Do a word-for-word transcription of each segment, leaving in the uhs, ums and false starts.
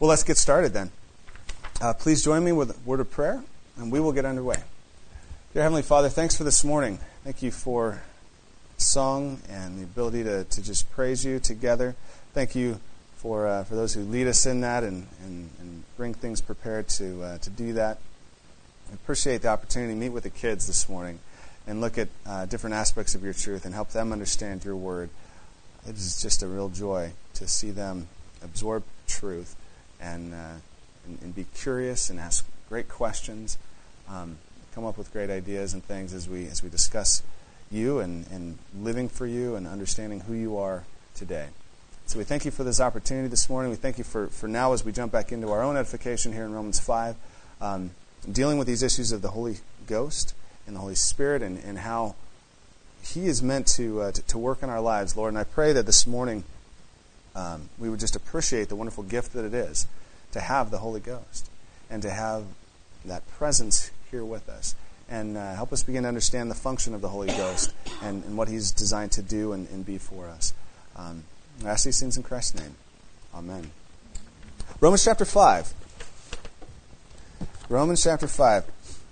Well, let's get started then. Uh, please join me with a word of prayer, and we will get underway. Dear Heavenly Father, thanks for this morning. Thank you for song and the ability to, to just praise you together. Thank you for uh, for those who lead us in that and, and, and bring things prepared to uh, to do that. I appreciate the opportunity to meet with the kids this morning and look at uh, different aspects of your truth and help them understand your word. It is just a real joy to see them absorb truth and, uh, and, and be curious and ask great questions, um, come up with great ideas and things as we as we discuss you and, and living for you and understanding who you are today. So we thank you for this opportunity this morning. We thank you for, for now as we jump back into our own edification here in Romans five, um, dealing with these issues of the Holy Ghost and the Holy Spirit and, and how He is meant to, uh, to to work in our lives, Lord. And I pray that this morning um, we would just appreciate the wonderful gift that it is to have the Holy Ghost and to have that presence here with us. And uh, help us begin to understand the function of the Holy Ghost and, and what He's designed to do and, and be for us. Um, I ask these things in Christ's name. Amen. Romans chapter five. Romans chapter five.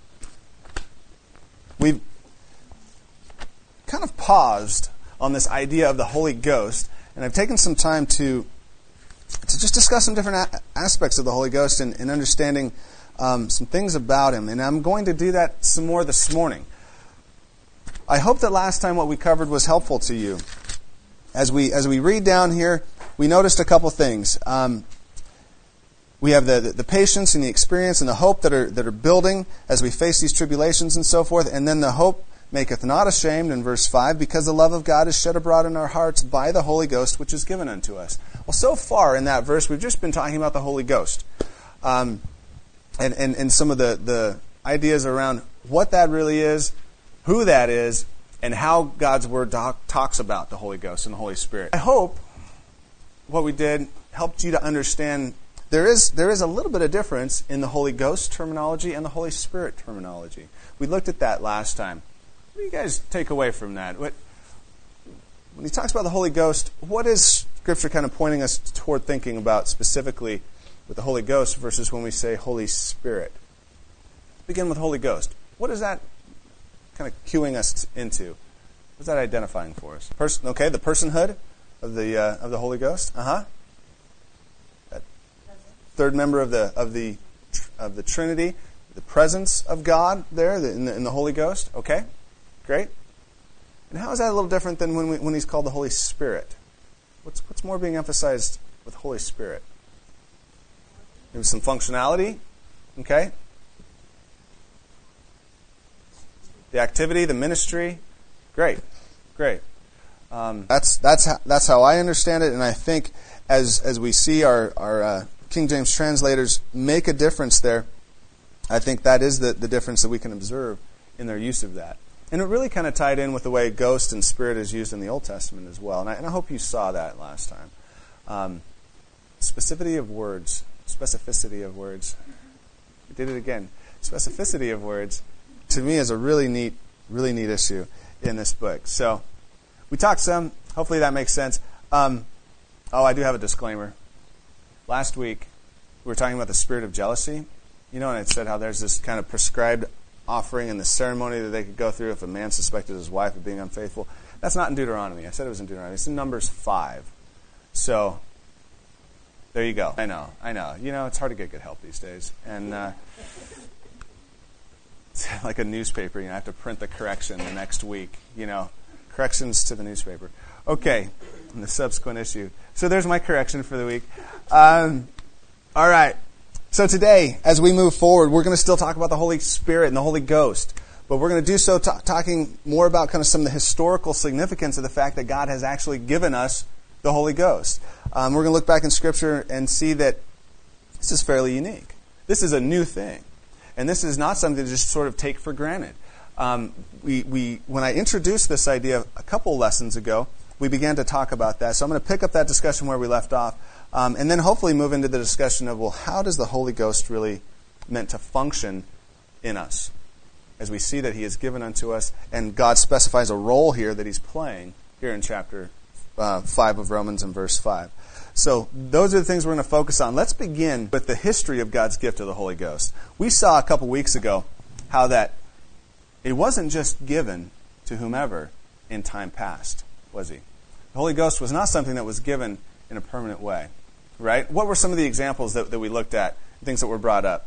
We've kind of paused on this idea of the Holy Ghost, and I've taken some time to to just discuss some different a- aspects of the Holy Ghost and, and understanding um, some things about Him. And I'm going to do that some more this morning. I hope that last time what we covered was helpful to you. As we as we read down here, we noticed a couple things. Um, we have the, the the patience and the experience and the hope that are that are building as we face these tribulations and so forth. And then the hope maketh not ashamed in verse five, because the love of God is shed abroad in our hearts by the Holy Ghost, which is given unto us. Well, so far in that verse, we've just been talking about the Holy Ghost. Um, and, and, and some of the, the ideas around what that really is, who that is, and how God's Word doc, talks about the Holy Ghost and the Holy Spirit. I hope what we did helped you to understand there is there is a little bit of difference in the Holy Ghost terminology and the Holy Spirit terminology. We looked at that last time. What do you guys take away from that? What, when he talks about the Holy Ghost, what is Scripture kind of pointing us toward thinking about specifically with the Holy Ghost versus when we say Holy Spirit? Let's begin with Holy Ghost. What is that kind of cueing us into? What's that identifying for us? Person, okay, the personhood of the uh, of the Holy Ghost. Uh huh. That third member of the of the of the Trinity, the presence of God there in the, in the Holy Ghost. Okay, great. And how is that a little different than when we, when He's called the Holy Spirit? What's what's more being emphasized with Holy Spirit? Maybe some functionality. Okay. The activity, the ministry, great, great. Um, that's that's how, that's how I understand it, and I think as as we see our our uh, King James translators make a difference there, I think that is the, the difference that we can observe in their use of that, and it really kind of tied in with the way ghost and spirit is used in the Old Testament as well, and I, and I hope you saw that last time. Um, specificity of words, specificity of words. We did it again. Specificity of words. To me, is a really neat, really neat issue in this book. So, we talked some. Hopefully that makes sense. Um, oh, I do have a disclaimer. Last week, we were talking about the spirit of jealousy. You know, and it said how there's this kind of prescribed offering and the ceremony that they could go through if a man suspected his wife of being unfaithful. That's not in Deuteronomy. I said it was in Deuteronomy. It's in Numbers five. So, there you go. I know, I know. You know, it's hard to get good help these days. And... Uh, It's like a newspaper, you know, I have to print the correction the next week, you know, corrections to the newspaper. Okay, in the subsequent issue. So there's my correction for the week. Um, all right. So today, as we move forward, we're going to still talk about the Holy Spirit and the Holy Ghost, but we're going to do so t- talking more about kind of some of the historical significance of the fact that God has actually given us the Holy Ghost. Um, we're going to look back in Scripture and see that this is fairly unique. This is a new thing. And this is not something to just sort of take for granted. Um, we, we, when I introduced this idea a couple lessons ago, we began to talk about that. So I'm going to pick up that discussion where we left off, um, and then hopefully move into the discussion of, well, how does the Holy Ghost really meant to function in us? As we see that He is given unto us, and God specifies a role here that He's playing here in chapter uh, five of Romans and verse five. So those are the things we're going to focus on. Let's begin with the history of God's gift of the Holy Ghost. We saw a couple weeks ago how that it wasn't just given to whomever in time past, was he? The Holy Ghost was not something that was given in a permanent way, right? What were some of the examples that, that we looked at, things that were brought up?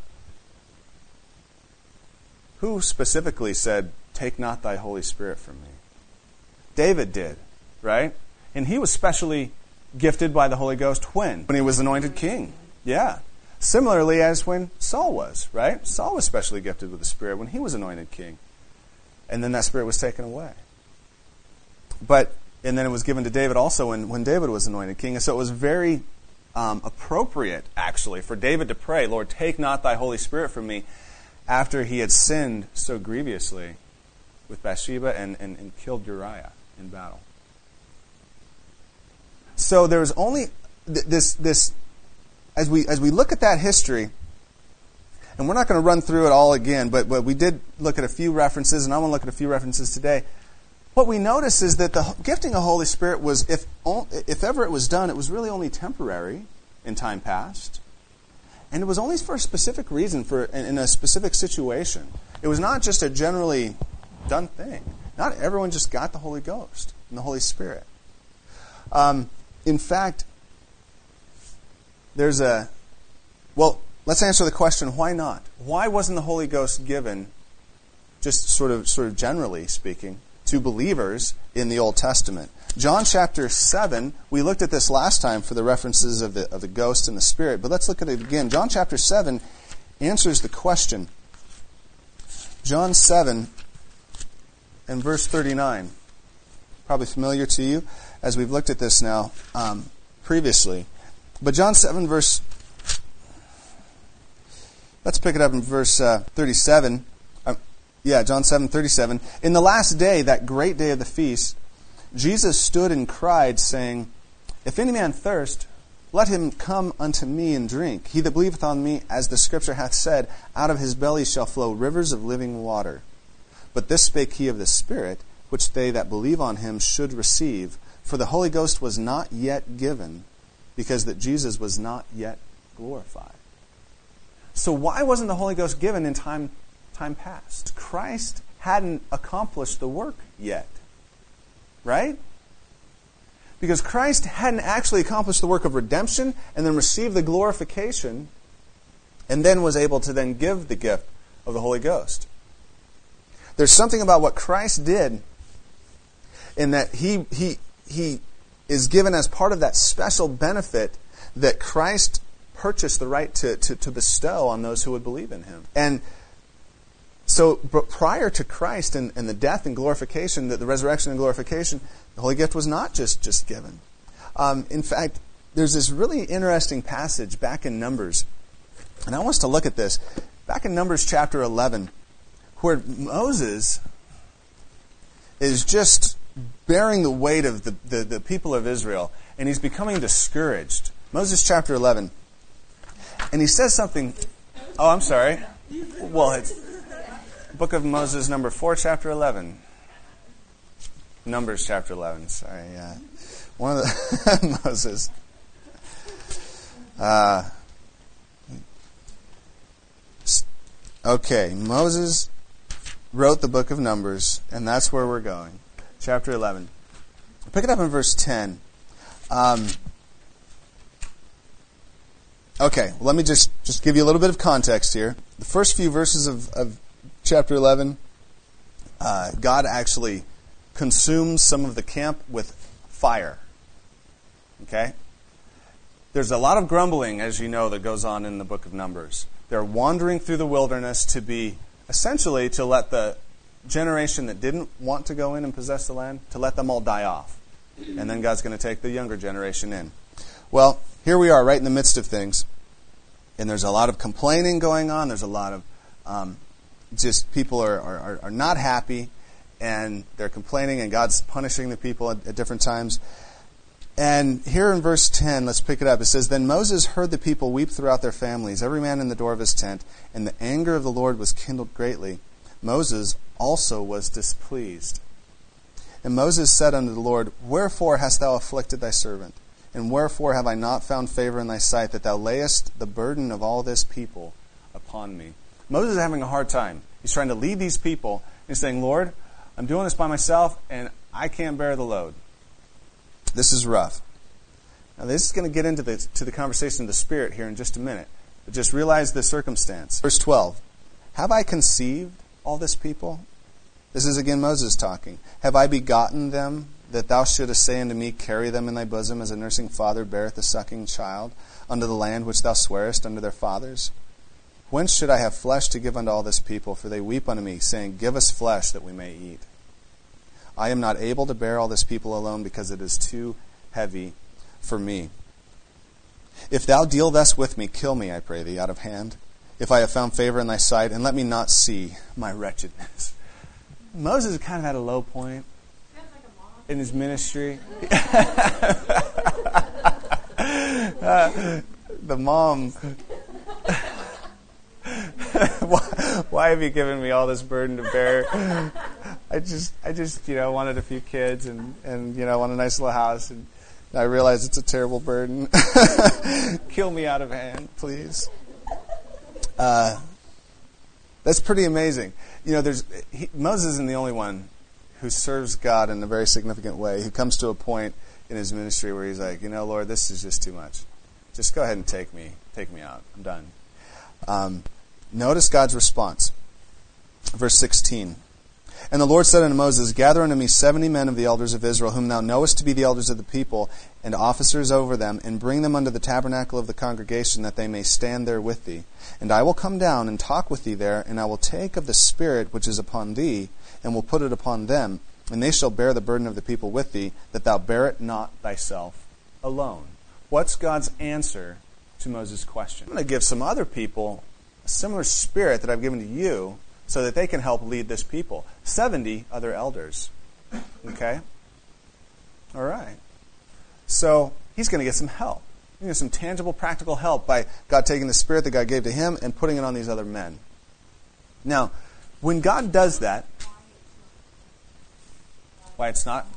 Who specifically said, "Take not thy Holy Spirit from me"? David did, right? And he was specially gifted by the Holy Ghost when? When he was anointed king. Yeah. Similarly as when Saul was, right? Saul was specially gifted with the Spirit when he was anointed king. And then that Spirit was taken away. But, and then it was given to David also when, when David was anointed king. And so it was very um, appropriate, actually, for David to pray, "Lord, take not thy Holy Spirit from me," after he had sinned so grievously with Bathsheba and, and, and killed Uriah in battle. So there was only th- this this as we as we look at that history, and we're not going to run through it all again, but but we did look at a few references, and I want to look at a few references today. What we notice is that the gifting of Holy Spirit was, if if ever it was done, it was really only temporary in time past, and it was only for a specific reason, for in a specific situation. It was not just a generally done thing. Not everyone just got the Holy Ghost and the Holy Spirit. Um, in fact, there's a... Well, let's answer the question, why not? Why wasn't the Holy Ghost given, just sort of sort of generally speaking, to believers in the Old Testament? John chapter seven, we looked at this last time for the references of the, of the Ghost and the Spirit, but let's look at it again. John chapter seven answers the question. John seven and verse thirty-nine. Probably familiar to you as we've looked at this now um, previously. But John seven verse... Let's pick it up in verse uh, thirty-seven. Uh, yeah, John seven thirty-seven. "In the last day, that great day of the feast, Jesus stood and cried, saying, If any man thirst, let him come unto me and drink. He that believeth on me, as the Scripture hath said, out of his belly shall flow rivers of living water. But this spake he of the Spirit, which they that believe on him should receive. For the Holy Ghost was not yet given, because that Jesus was not yet glorified." So why wasn't the Holy Ghost given in time time past? Christ hadn't accomplished the work yet. Right? Because Christ hadn't actually accomplished the work of redemption and then received the glorification and then was able to then give the gift of the Holy Ghost. There's something about what Christ did in that he he he is given as part of that special benefit that Christ purchased the right to, to, to bestow on those who would believe in him. And so but prior to Christ and, and the death and glorification, the, the resurrection and glorification, the Holy Gift was not just, just given. Um, in fact, there's this really interesting passage back in Numbers, and I want us to look at this. Back in Numbers chapter eleven, where Moses is just bearing the weight of the, the, the people of Israel, and he's becoming discouraged. Moses chapter eleven. And he says something... Oh, I'm sorry. Well, it's Book of Moses, number four, chapter eleven. Numbers chapter eleven, sorry. Uh, one of the... Moses. Uh, okay, Moses wrote the book of Numbers, and that's where we're going. Chapter eleven. Pick it up in verse ten. Um, okay, well, let me just, just give you a little bit of context here. The first few verses of, of chapter eleven, uh, God actually consumes some of the camp with fire. Okay? There's a lot of grumbling, as you know, that goes on in the book of Numbers. They're wandering through the wilderness to be, essentially, to let the generation that didn't want to go in and possess the land, to let them all die off. And then God's going to take the younger generation in. Well, here we are right in the midst of things. And there's a lot of complaining going on. There's a lot of um, just people are, are, are not happy. And they're complaining, and God's punishing the people at, at different times. And here in verse ten, let's pick it up. It says, Then Moses heard the people weep throughout their families, every man in the door of his tent, and the anger of the Lord was kindled greatly. Moses also was displeased. And Moses said unto the Lord, Wherefore hast thou afflicted thy servant? And wherefore have I not found favor in thy sight, that thou layest the burden of all this people upon me? Moses is having a hard time. He's trying to lead these people. He's saying, Lord, I'm doing this by myself, and I can't bear the load. This is rough. Now, this is going to get into the, to the conversation of the Spirit here in just a minute. But just realize the circumstance. Verse twelve. Have I conceived all this people? This is again Moses talking. Have I begotten them, that thou shouldest say unto me, carry them in thy bosom, as a nursing father beareth a sucking child, unto the land which thou swarest unto their fathers? Whence should I have flesh to give unto all this people? For they weep unto me, saying, give us flesh that we may eat. I am not able to bear all this people alone, because it is too heavy for me. If thou deal thus with me, kill me, I pray thee, out of hand, if I have found favor in thy sight, and let me not see my wretchedness. Moses kind of had a low point in his ministry. uh, the mom... why, why have you given me all this burden to bear? I just, I just, you know, wanted a few kids and, and you know, want a nice little house, and I realize it's a terrible burden. Kill me out of hand, please. Uh, that's pretty amazing. You know, there's he, Moses isn't the only one who serves God in a very significant way, who comes to a point in his ministry where he's like, you know, Lord, this is just too much. Just go ahead and take me, take me out. I'm done. Um, notice God's response. Verse sixteen. And the Lord said unto Moses, gather unto me seventy men of the elders of Israel, whom thou knowest to be the elders of the people, and officers over them, and bring them unto the tabernacle of the congregation, that they may stand there with thee. And I will come down and talk with thee there, and I will take of the Spirit which is upon thee, and will put it upon them, and they shall bear the burden of the people with thee, that thou bear it not thyself alone. What's God's answer to Moses' question? I'm going to give some other people a similar spirit that I've given to you, so that they can help lead this people. seventy other elders. Okay? All right. So he's going to get some help. He's going to get some tangible, practical help by God taking the spirit that God gave to him and putting it on these other men. Now, when God does that, why it's not?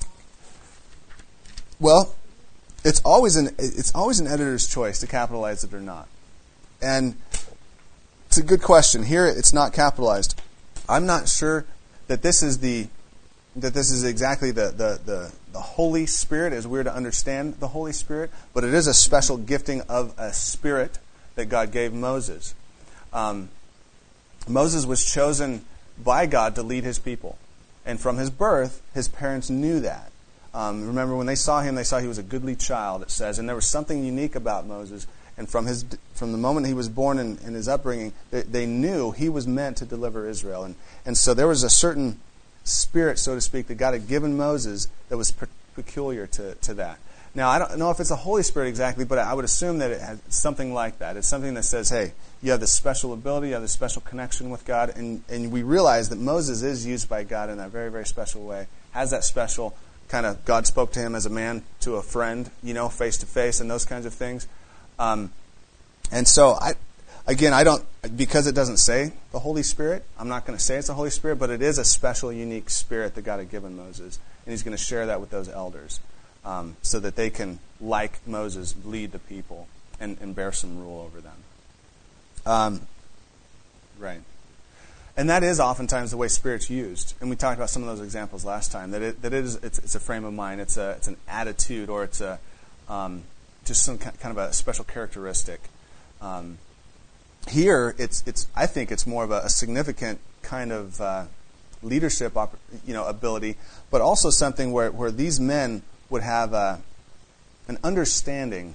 Well, it's always an it's always an editor's choice to capitalize it or not. And it's a good question. Here it's not capitalized. I'm not sure that this is the that this is exactly the, the, the, the Holy Spirit as we're to understand the Holy Spirit, but it is a special gifting of a spirit that God gave Moses. Um, Moses was chosen by God to lead his people. And from his birth, his parents knew that. Um, remember, when they saw him, they saw he was a goodly child, it says. And there was something unique about Moses. And from his from the moment he was born and, and his upbringing, they, they knew he was meant to deliver Israel. And, and so there was a certain spirit, so to speak, that God had given Moses that was per- peculiar to, to that. Now, I don't know if it's a Holy Spirit exactly, but I would assume that it has something like that. It's something that says, hey, you have this special ability, you have this special connection with God, and, and we realize that Moses is used by God in that very, very special way, has that special kind of, God spoke to him as a man to a friend, you know, face to face, and those kinds of things. Um, and so, I, again, I don't, because it doesn't say the Holy Spirit, I'm not going to say it's the Holy Spirit, but it is a special, unique spirit that God had given Moses, and he's going to share that with those elders. Um, so that they can, like Moses, lead the people and, and bear some rule over them. Um, right. And that is oftentimes the way Spirit's used. And we talked about some of those examples last time. That it, that it is, it's, it's a frame of mind. It's a, it's an attitude, or it's a um, just some kind of a special characteristic. Um, here, it's it's. I think it's more of a, a significant kind of uh, leadership, op- you know, ability, but also something where where these men would have a, an understanding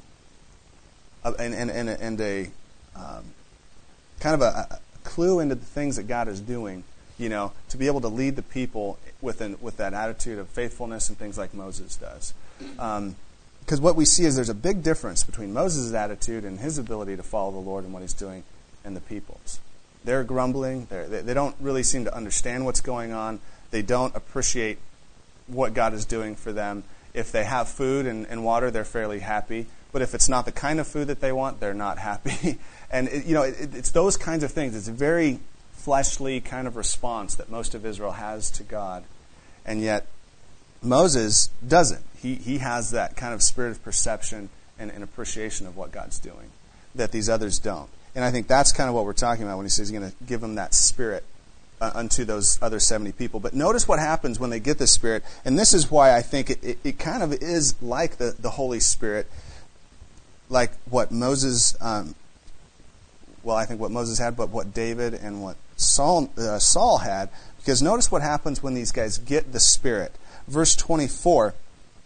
of, and, and, and, and a um, kind of a, a clue into the things that God is doing, you know, to be able to lead the people with, an, with that attitude of faithfulness and things like Moses does. Um, because what we see is there's a big difference between Moses' attitude and his ability to follow the Lord and what he's doing, and the people's. They're grumbling. They're, they, they don't really seem to understand what's going on. They don't appreciate what God is doing for them. If they have food and, and water, they're fairly happy. But if it's not the kind of food that they want, they're not happy. And, it, you know, it, it's those kinds of things. It's a very fleshly kind of response that most of Israel has to God. And yet, Moses doesn't. He he has that kind of spirit of perception and, and appreciation of what God's doing that these others don't. And I think that's kind of what we're talking about when he says he's going to give them that spirit uh, unto those other seventy people. But notice what happens when they get the Spirit. And this is why I think it, it, it kind of is like the, the Holy Spirit, like what Moses, um, well, I think what Moses had, but what David and what Saul, uh, Saul had. Because notice what happens when these guys get the Spirit. Verse twenty-four,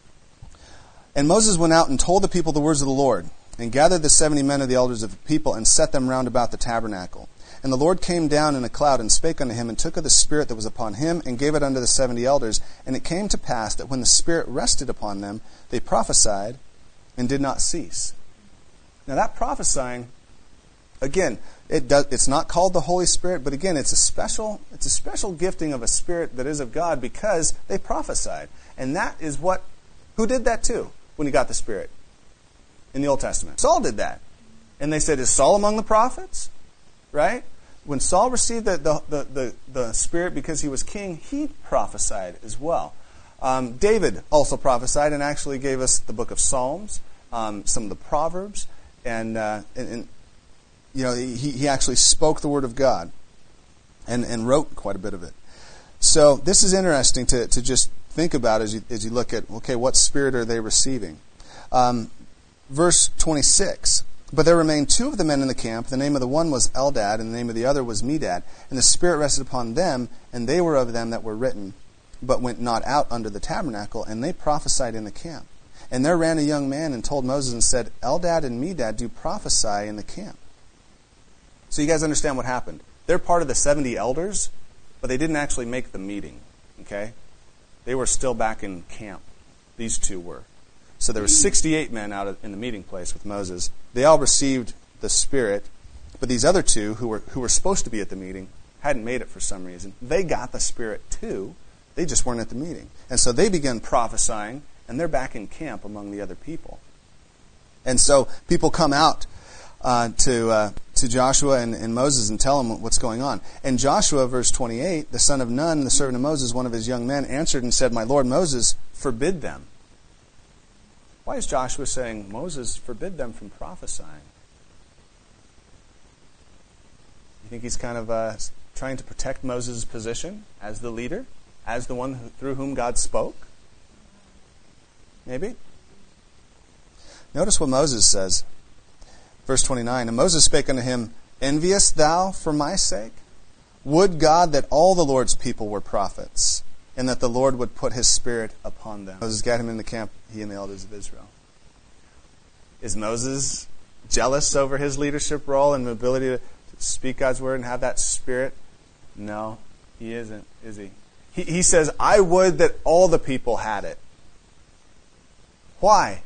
and Moses went out and told the people the words of the Lord, and gathered the seventy men of the elders of the people, and set them round about the tabernacle. And the Lord came down in a cloud, and spake unto him, and took of the Spirit that was upon him, and gave it unto the seventy elders. And it came to pass that when the Spirit rested upon them, they prophesied, and did not cease. Now that prophesying, again, it does, it's not called the Holy Spirit, but again, it's a special, it's a special gifting of a Spirit that is of God, because they prophesied. And that is what, who did that too when he got the Spirit? In the Old Testament. Saul did that. And they said, is Saul among the prophets? Right? When Saul received the, the, the, the, the Spirit because he was king, he prophesied as well. Um, David also prophesied and actually gave us the book of Psalms, um, some of the Proverbs, and, uh, and, and you know, he, he actually spoke the word of God and, and wrote quite a bit of it. So this is interesting to, to just think about as you, as you look at, okay, what Spirit are they receiving? Um, Verse twenty-six, but there remained two of the men in the camp. The name of the one was Eldad, and the name of the other was Medad. And the Spirit rested upon them, and they were of them that were written, but went not out under the tabernacle, and they prophesied in the camp. And there ran a young man and told Moses and said, Eldad and Medad do prophesy in the camp. So you guys understand what happened. They're part of the seventy elders, but they didn't actually make the meeting. Okay? They were still back in camp. These two were. So there were sixty-eight men out in the meeting place with Moses. They all received the Spirit, but these other two who were who were supposed to be at the meeting hadn't made it for some reason. They got the Spirit too. They just weren't at the meeting. And so they began prophesying, and they're back in camp among the other people. And so people come out uh, to uh, to Joshua and, and Moses and tell them what's going on. And Joshua, verse twenty-eight, the son of Nun, the servant of Moses, one of his young men, answered and said, My Lord Moses, forbid them. Why is Joshua saying, Moses, forbid them from prophesying? You think he's kind of uh, trying to protect Moses' position as the leader, as the one who, through whom God spoke? Maybe? Notice what Moses says. Verse twenty-nine, and Moses spake unto him, Enviest thou for my sake? Would God that all the Lord's people were prophets, and that the Lord would put His Spirit upon them. Moses got him in the camp, he and the elders of Israel. Is Moses jealous over his leadership role and the ability to speak God's word and have that Spirit? No, he isn't, is he? He, he says, I would that all the people had it. Why?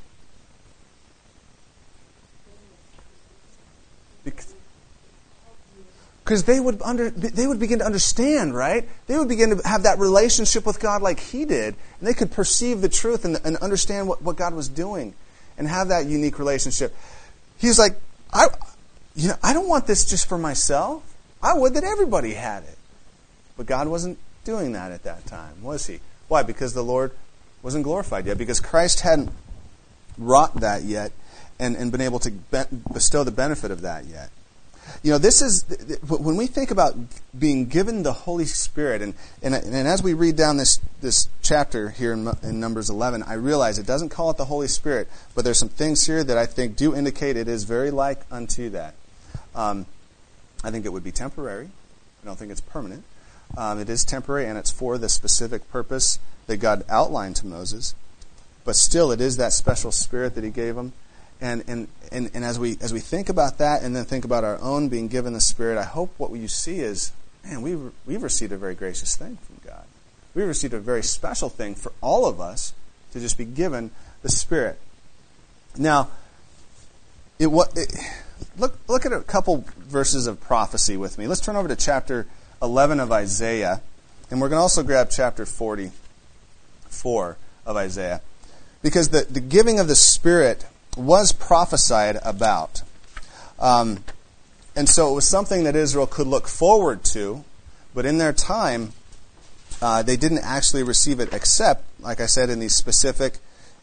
Because Because they would under, they would begin to understand, right? They would begin to have that relationship with God like he did. And they could perceive the truth and, and understand what, what God was doing and have that unique relationship. He was like, I, you know, I don't want this just for myself. I would that everybody had it. But God wasn't doing that at that time, was he? Why? Because the Lord wasn't glorified yet. Because Christ hadn't wrought that yet and, and been able to bestow the benefit of that yet. You know, this is, when we think about being given the Holy Spirit, and, and, and as we read down this, this chapter here in, in Numbers eleven, I realize it doesn't call it the Holy Spirit, but there's some things here that I think do indicate it is very like unto that. Um, I think it would be temporary. I don't think it's permanent. Um, it is temporary, and it's for the specific purpose that God outlined to Moses. But still, it is that special Spirit that He gave him. And, and and and as we as we think about that, and then think about our own being given the Spirit, I hope what you see is, man, we've we've received a very gracious thing from God. We've received a very special thing for all of us to just be given the Spirit. Now, it what it, look look at a couple verses of prophecy with me. Let's turn over to chapter eleven of Isaiah, and we're going to also grab chapter forty-four of Isaiah, because the the giving of the Spirit was prophesied about. Um, and so it was something that Israel could look forward to, but in their time, uh, they didn't actually receive it except, like I said, in these specific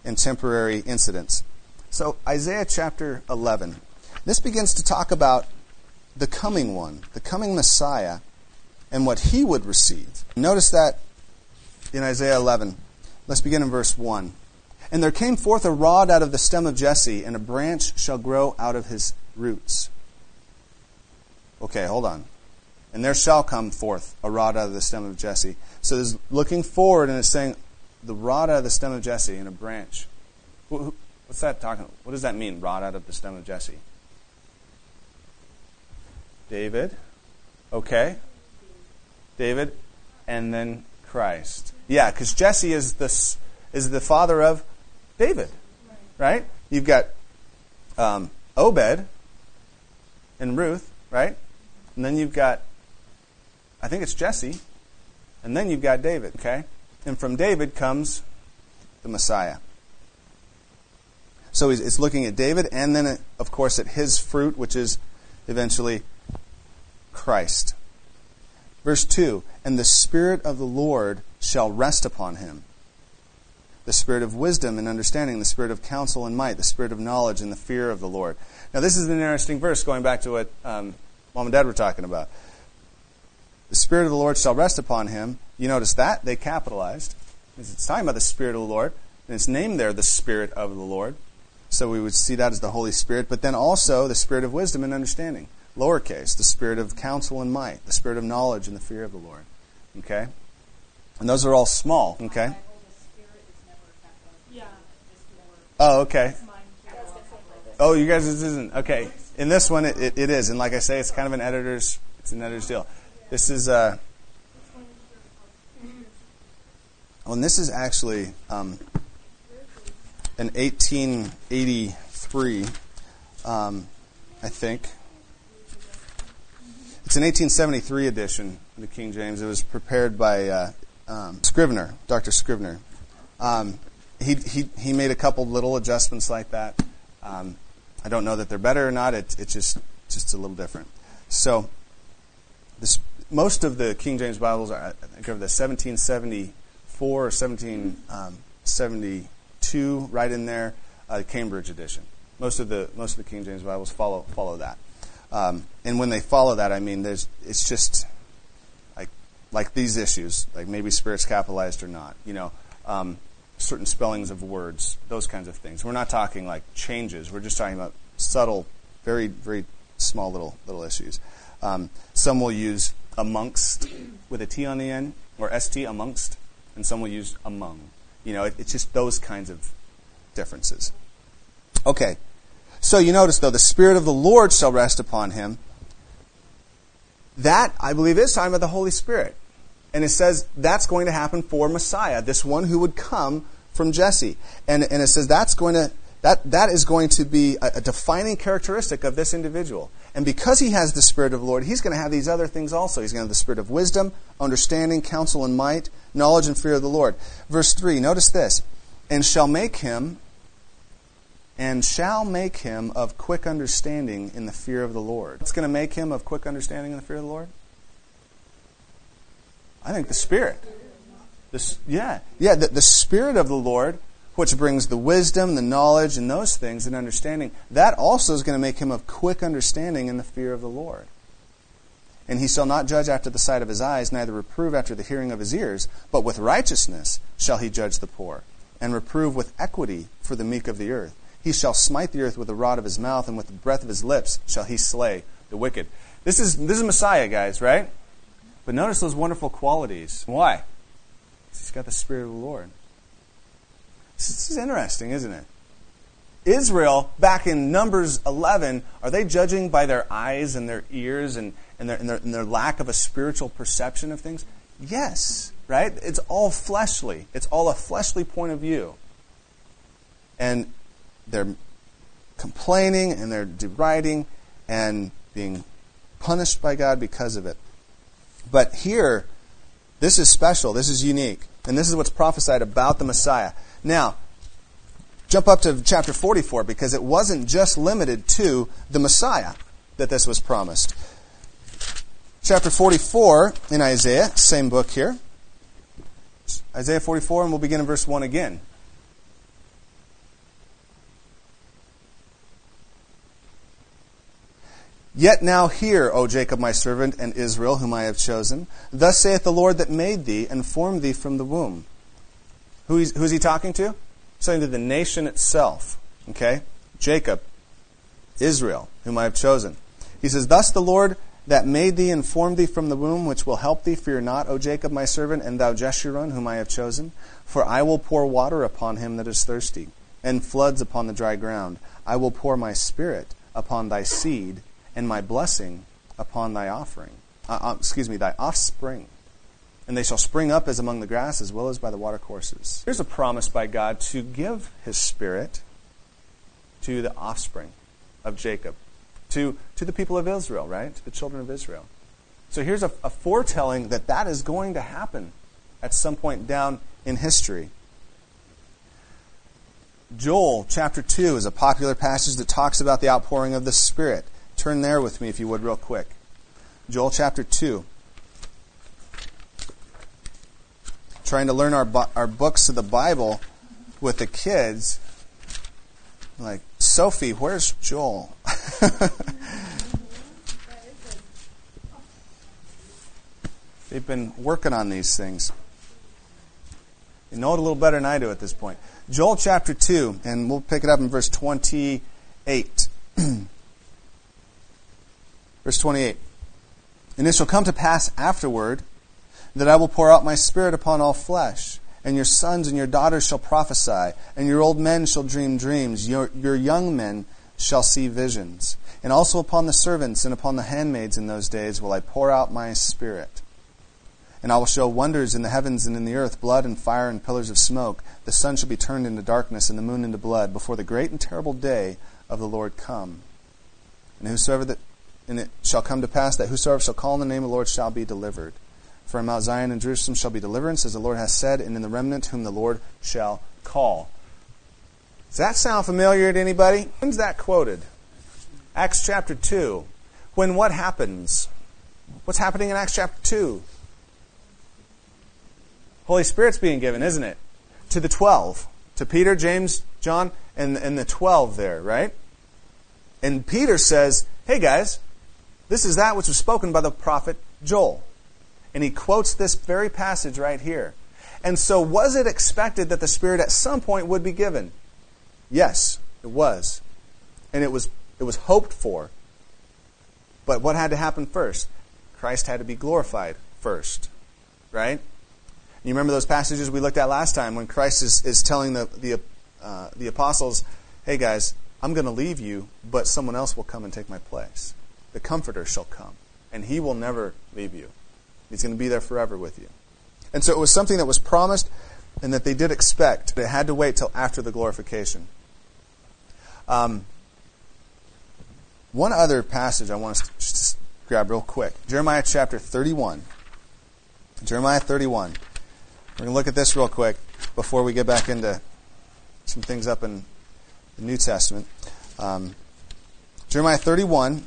and temporary incidents. So Isaiah chapter eleven. This begins to talk about the coming one, the coming Messiah, and what he would receive. Notice that in Isaiah eleven. Let's begin in verse one. And there came forth a rod out of the stem of Jesse, and a branch shall grow out of his roots. Okay, hold on. And there shall come forth a rod out of the stem of Jesse. So it's looking forward, and it's saying, the rod out of the stem of Jesse, and a branch. What's that talking about? What does that mean, rod out of the stem of Jesse? David. Okay. David. And then Christ. Yeah, because Jesse is the, is the father of David. Right? You've got um, Obed and Ruth, right? And then you've got, I think it's Jesse. And then you've got David, okay? And from David comes the Messiah. So it's looking at David and then, of course, at his fruit, which is eventually Christ. Verse two, and the Spirit of the Lord shall rest upon him. The Spirit of wisdom and understanding, the Spirit of counsel and might, the Spirit of knowledge and the fear of the Lord. Now this is an interesting verse going back to what um, Mom and Dad were talking about. The Spirit of the Lord shall rest upon him. You notice that? They capitalized. It's talking about the Spirit of the Lord. And it's named there the Spirit of the Lord. So we would see that as the Holy Spirit. But then also the Spirit of wisdom and understanding. Lowercase. The Spirit of counsel and might. The Spirit of knowledge and the fear of the Lord. Okay? And those are all small. Okay? Oh, okay. Oh, you guys, this isn't. Okay. In this one, it, it, it is. And like I say, it's kind of an editor's, it's an editor's deal. This is, uh, well, and this is actually um, an eighteen eighty-three, um, I think. It's an eighteen seventy-three edition of the King James. It was prepared by uh, um, Scrivener, Doctor Scrivener. Um, he, he he made a couple little adjustments like that. Um, I don't know that they're better or not. It, it's just just a little different. So, this, most of the King James Bibles are, I think, of the seventeen seventy-four or seventeen seventy-two, right in there, uh, Cambridge edition. Most of the most of the King James Bibles follow follow that. Um, and when they follow that, I mean, there's it's just like like these issues, like maybe Spirit's capitalized or not. You know. Um, certain spellings of words, those kinds of things. We're not talking like changes. We're just talking about subtle, very, very small little little issues. Um, some will use amongst with a T on the end, or S T, amongst, and some will use among. You know, it, it's just those kinds of differences. Okay. So you notice, though, the Spirit of the Lord shall rest upon him. That, I believe, is talking about the Holy Spirit. And it says that's going to happen for Messiah, this one who would come from Jesse. And, and it says that's going to that that is going to be a, a defining characteristic of this individual. And because he has the Spirit of the Lord, he's going to have these other things also. He's going to have the Spirit of wisdom, understanding, counsel and might, knowledge and fear of the Lord. Verse three, notice this. And shall make him, and shall make him of quick understanding in the fear of the Lord. What's going to make him of quick understanding in the fear of the Lord? I think the Spirit. This, yeah, yeah. The, the Spirit of the Lord, which brings the wisdom, the knowledge, and those things, and understanding, that also is going to make him of quick understanding in the fear of the Lord. And he shall not judge after the sight of his eyes, neither reprove after the hearing of his ears, but with righteousness shall he judge the poor, and reprove with equity for the meek of the earth. He shall smite the earth with the rod of his mouth, and with the breath of his lips shall he slay the wicked. This is this is Messiah, guys, right? But notice those wonderful qualities. Why? He's got the Spirit of the Lord. This is interesting, isn't it? Israel, back in Numbers eleven, are they judging by their eyes and their ears and, and, their, and, their, and their lack of a spiritual perception of things? Yes, right? It's all fleshly. It's all a fleshly point of view. And they're complaining and they're deriding and being punished by God because of it. But here, this is special. This is unique. And this is what's prophesied about the Messiah. Now, jump up to chapter forty-four, because it wasn't just limited to the Messiah that this was promised. Chapter forty-four in Isaiah, same book here. Isaiah forty-four, and we'll begin in verse one again. Yet now hear, O Jacob my servant, and Israel whom I have chosen. Thus saith the Lord that made thee and formed thee from the womb. Who is, who is he talking to? He's talking to the nation itself. Okay? Jacob, Israel, whom I have chosen. He says, Thus the Lord that made thee and formed thee from the womb, which will help thee, fear not, O Jacob my servant, and thou Jeshurun, whom I have chosen. For I will pour water upon him that is thirsty, and floods upon the dry ground. I will pour my spirit upon thy seed, and my blessing upon thy offering. Uh, uh, excuse me, thy offspring. And they shall spring up as among the grass, as well as by the watercourses. Here's a promise by God to give his spirit to the offspring of Jacob. To, to the people of Israel, right? To the children of Israel. So here's a, a foretelling that that is going to happen at some point down in history. Joel chapter two is a popular passage that talks about the outpouring of the Spirit. Turn there with me if you would real quick. Joel chapter two. Trying to learn our, our books of the Bible with the kids. Like, Sophie, where's Joel? They've been working on these things. You know it a little better than I do at this point. Joel chapter two, and we'll pick it up in verse twenty-eight. Verse twenty-eight. And it shall come to pass afterward that I will pour out my spirit upon all flesh, and your sons and your daughters shall prophesy, and your old men shall dream dreams, your, your young men shall see visions. And also upon the servants and upon the handmaids in those days will I pour out my spirit. And I will show wonders in the heavens and in the earth, blood and fire and pillars of smoke. The sun shall be turned into darkness and the moon into blood, before the great and terrible day of the Lord come. And whosoever that, and it shall come to pass that whosoever shall call on the name of the Lord shall be delivered. For in Mount Zion and Jerusalem shall be deliverance, as the Lord hath said, and in the remnant whom the Lord shall call. Does that sound familiar to anybody? When's that quoted? Acts chapter two. When what happens? What's happening in Acts chapter two? Holy Spirit's being given, isn't it? To the twelve. To Peter, James, John, and, and the twelve there, right? And Peter says, hey guys, this is that which was spoken by the prophet Joel. And he quotes this very passage right here. And so was it expected that the Spirit at some point would be given? Yes, it was. And it was it was hoped for. But what had to happen first? Christ had to be glorified first. Right? You remember those passages we looked at last time when Christ is, is telling the the, uh, the apostles, hey guys, I'm going to leave you, but someone else will come and take my place. The Comforter shall come, and he will never leave you. He's going to be there forever with you. And so it was something that was promised and that they did expect. But it had to wait till after the glorification. Um, one other passage I want us to just grab real quick. Jeremiah chapter thirty-one. Jeremiah thirty-one. We're going to look at this real quick before we get back into some things up in the New Testament. Um, Jeremiah thirty-one.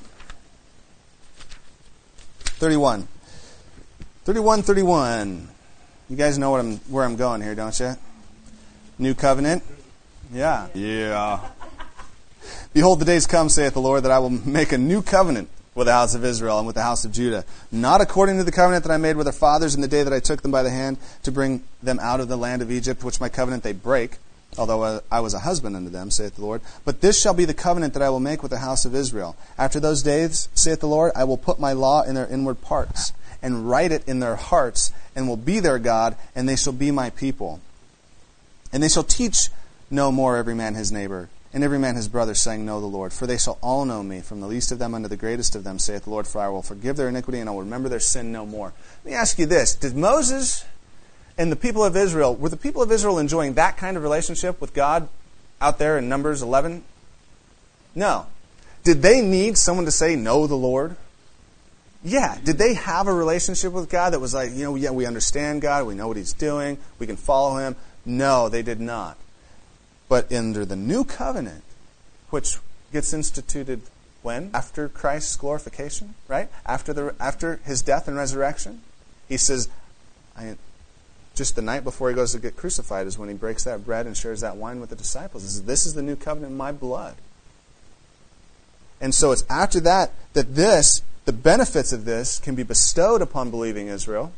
thirty-one. thirty-one, thirty-one. You guys know what I'm, where I'm going here, don't you? New covenant? Yeah. Yeah. Behold, the days come, saith the Lord, that I will make a new covenant with the house of Israel and with the house of Judah, not according to the covenant that I made with their fathers in the day that I took them by the hand to bring them out of the land of Egypt, which my covenant they break, although I was a husband unto them, saith the Lord. But this shall be the covenant that I will make with the house of Israel. After those days, saith the Lord, I will put my law in their inward parts, and write it in their hearts, and will be their God, and they shall be my people. And they shall teach no more every man his neighbor, and every man his brother, saying, Know the Lord. For they shall all know me, from the least of them unto the greatest of them, saith the Lord. For I will forgive their iniquity, and I will remember their sin no more. Let me ask you this. Did Moses and the people of Israel, were the people of Israel enjoying that kind of relationship with God out there in Numbers eleven? No. Did they need someone to say, Know the Lord? Yeah. Did they have a relationship with God that was like, you know, yeah, we understand God, we know what He's doing, we can follow Him? No, they did not. But under the new covenant, which gets instituted when? After Christ's glorification, right? After the after His death and resurrection. He says, I, just the night before He goes to get crucified is when He breaks that bread and shares that wine with the disciples. He says, this is the new covenant in my blood. And so it's after that that this, the benefits of this, can be bestowed upon believing Israel.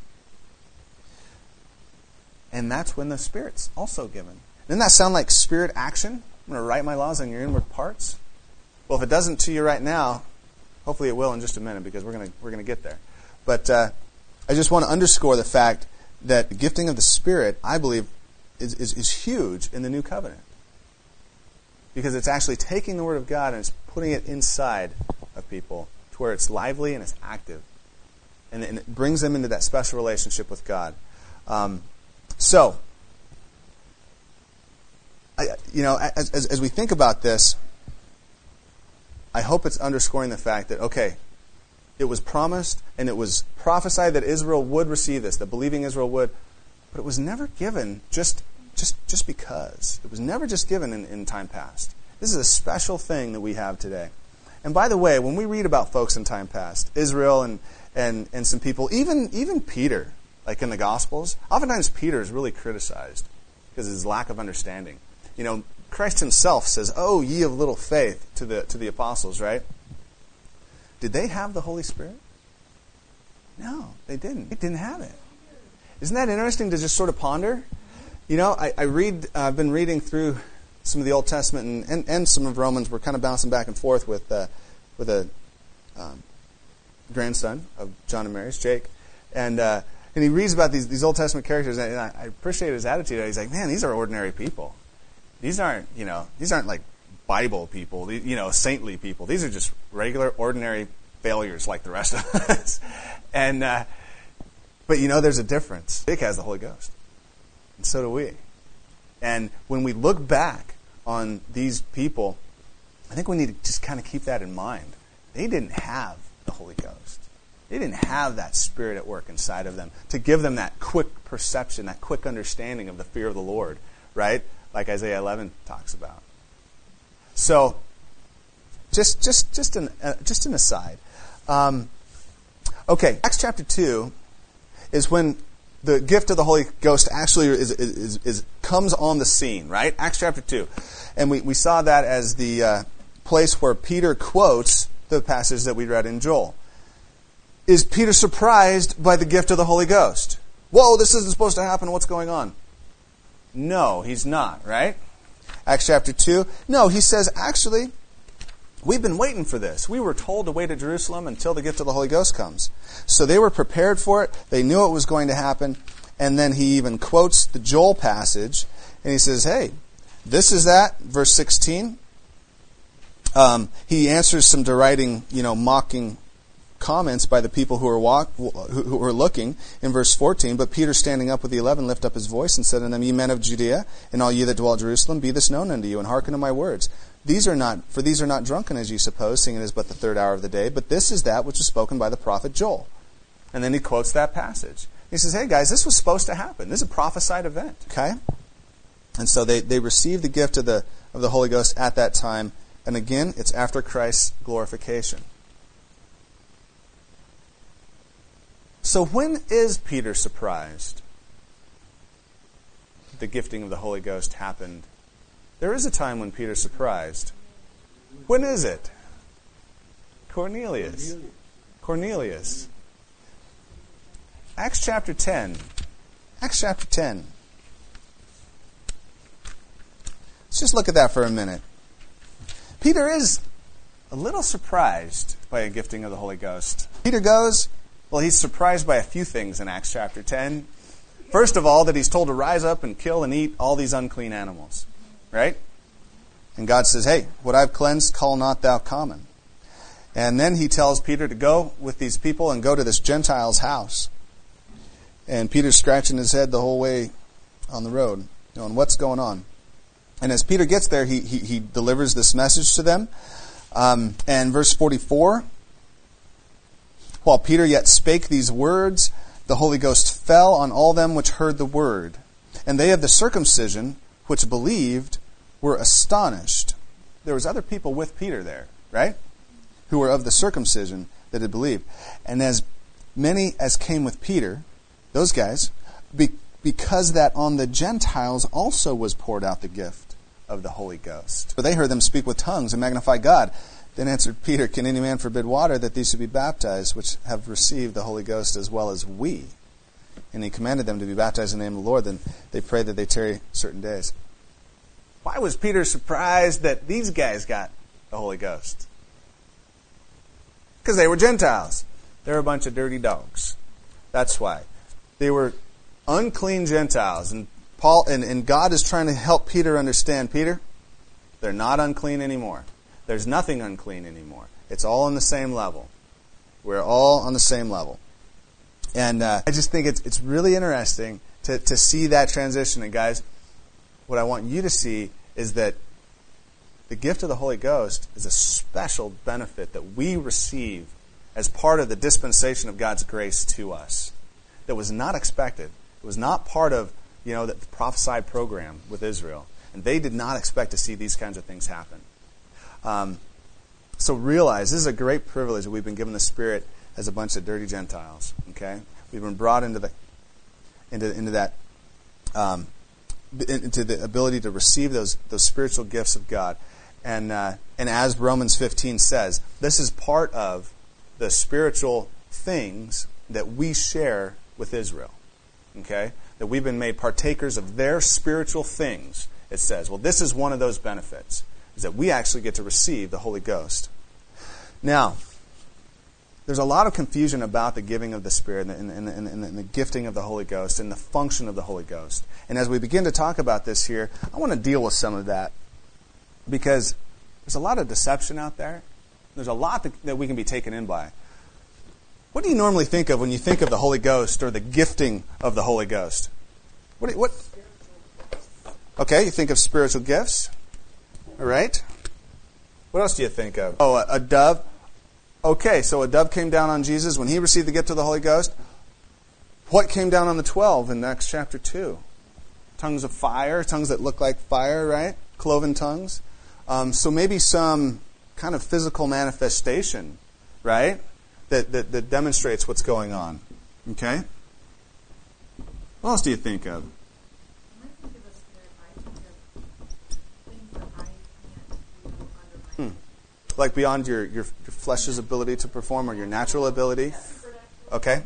And that's when the Spirit's also given. Doesn't that sound like Spirit action? I'm going to write my laws on your inward parts. Well, if it doesn't to you right now, hopefully it will in just a minute, because we're going to we're going to get there. But uh, I just want to underscore the fact that the gifting of the Spirit, I believe, is, is, is huge in the New Covenant. Because it's actually taking the Word of God and it's putting it inside of people to where it's lively and it's active. And, and it brings them into that special relationship with God. Um, so, I, you know, as, as, as we think about this, I hope it's underscoring the fact that, okay, it was promised and it was prophesied that Israel would receive this, that believing Israel would, but it was never given just just just because. It was never just given in, in time past. This is a special thing that we have today. And by the way, when we read about folks in time past, Israel and and, and some people, even even Peter, like in the Gospels, oftentimes Peter is really criticized because of his lack of understanding. You know, Christ himself says, "Oh, ye of little faith," to the to the apostles, right? Did they have the Holy Spirit? No, they didn't. They didn't have it. Isn't that interesting to just sort of ponder? You know, I, I read. Uh, I've been reading through some of the Old Testament and, and, and some of Romans. We're kind of bouncing back and forth with uh, with a um, grandson of John and Mary's, Jake, and uh, and he reads about these these Old Testament characters, and I, I appreciate his attitude. He's like, man, these are ordinary people. These aren't, you know, these aren't like Bible people, you know, saintly people. These are just regular, ordinary failures like the rest of us. And uh, but you know, there's a difference. Jake has the Holy Ghost, and so do we. And when we look back on these people, I think we need to just kind of keep that in mind. They didn't have the Holy Ghost. They didn't have that Spirit at work inside of them to give them that quick perception, that quick understanding of the fear of the Lord, right? Like Isaiah eleven talks about. So, just just just an uh, just an aside. Um, okay, Acts chapter two is when the gift of the Holy Ghost actually is, is, is, is comes on the scene, right? Acts chapter two, and we, we saw that as the uh, place where Peter quotes the passage that we read in Joel. Is Peter surprised by the gift of the Holy Ghost? Whoa, this isn't supposed to happen. What's going on? No, he's not, right? Acts chapter two. No, he says, actually, we've been waiting for this. We were told to wait at Jerusalem until the gift of the Holy Ghost comes. So they were prepared for it. They knew it was going to happen. And then he even quotes the Joel passage. And he says, hey, this is that. Verse sixteen. Um, he answers some deriding, you know, mocking comments by the people who are walk, who were looking in verse fourteen. But Peter, standing up with the eleven, lifted up his voice and said unto them, Ye men of Judea, and all ye that dwell at Jerusalem, be this known unto you, and hearken to my words. These are not, for these are not drunken as ye suppose, seeing it is but the third hour of the day. But this is that which was spoken by the prophet Joel. And then he quotes that passage. He says, hey guys, this was supposed to happen. This is a prophesied event. Okay? And so they, they received the gift of the of the Holy Ghost at that time. And again, it's after Christ's glorification. So when is Peter surprised the gifting of the Holy Ghost happened? There is a time when Peter's surprised. When is it? Cornelius. Cornelius. Acts chapter ten. Acts chapter ten. Let's just look at that for a minute. Peter is a little surprised by a gifting of the Holy Ghost. Peter goes, well, he's surprised by a few things in Acts chapter ten. First of all, that he's told to rise up and kill and eat all these unclean animals. Right? And God says, hey, what I've cleansed, call not thou common. And then he tells Peter to go with these people and go to this Gentile's house. And Peter's scratching his head the whole way on the road, going, what's going on? And as Peter gets there, he he, he delivers this message to them. Um, and verse forty-four, while Peter yet spake these words, the Holy Ghost fell on all them which heard the word. And they of the circumcision, which believed, were astonished. There was other people with Peter there, right? Who were of the circumcision that had believed. And as many as came with Peter, those guys, be, because that on the Gentiles also was poured out the gift of the Holy Ghost. For they heard them speak with tongues and magnify God. Then answered Peter, can any man forbid water that these should be baptized, which have received the Holy Ghost as well as we? And he commanded them to be baptized in the name of the Lord. Then they prayed that they tarry certain days. Why was Peter surprised that these guys got the Holy Ghost? Because they were Gentiles. They were a bunch of dirty dogs. That's why. They were unclean Gentiles. And Paul and, and God is trying to help Peter understand, Peter, they're not unclean anymore. There's nothing unclean anymore. It's all on the same level. We're all on the same level. And uh, I just think it's it's really interesting to, to see that transition. And guys, what I want you to see is that the gift of the Holy Ghost is a special benefit that we receive as part of the dispensation of God's grace to us that was not expected. It was not part of, you know, the prophesied program with Israel. And they did not expect to see these kinds of things happen. Um, so realize this is a great privilege that we've been given the Spirit as a bunch of dirty Gentiles. Okay, we've been brought into the into into that um, into the ability to receive those those spiritual gifts of God, and uh, and as Romans fifteen says, this is part of the spiritual things that we share with Israel. Okay, that we've been made partakers of their spiritual things. It says, well, this is one of those benefits, is that we actually get to receive the Holy Ghost. Now, there's a lot of confusion about the giving of the Spirit and the, and, the, and, the, and the gifting of the Holy Ghost and the function of the Holy Ghost. And as we begin to talk about this here, I want to deal with some of that because there's a lot of deception out there. There's a lot that, that we can be taken in by. What do you normally think of when you think of the Holy Ghost or the gifting of the Holy Ghost? What? Do you, what? Okay, you think of spiritual gifts. All right. What else do you think of? Oh, a, a dove. Okay, so a dove came down on Jesus when he received the gift of the Holy Ghost. What came down on the twelve in Acts chapter two? Tongues of fire, tongues that look like fire, right? Cloven tongues. Um, so maybe some kind of physical manifestation, right? That, that, that demonstrates what's going on. Okay? What else do you think of? Hmm. Like beyond your, your, your flesh's ability to perform or your natural ability? Okay.